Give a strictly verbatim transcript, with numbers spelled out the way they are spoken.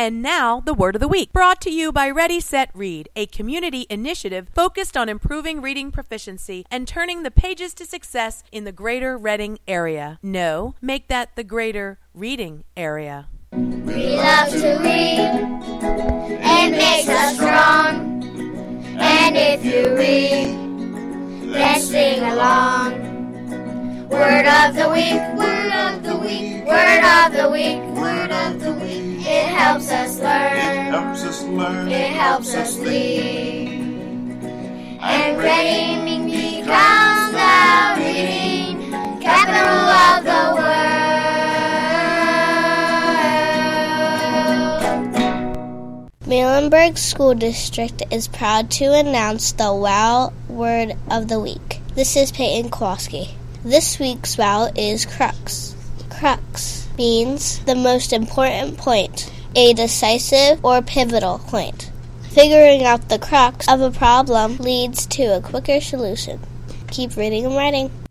And now, the Word of the Week, brought to you by Ready, Set, Read, a community initiative focused on improving reading proficiency and turning the pages to success in the greater Reading area. No, make that the greater reading area. We love to read. It makes us strong. And if you read, then sing along. Word of the week, word of the week, word of the week, word of the week. It helps us learn, it helps us learn, it helps us lead. And reading becomes the reading capital of the world. Muhlenberg School District is proud to announce the WOW Word of the Week. This is Peyton Kowalski. This week's WOW is crux. Crux means the most important point, a decisive or pivotal point. Figuring out the crux of a problem leads to a quicker solution. Keep reading and writing.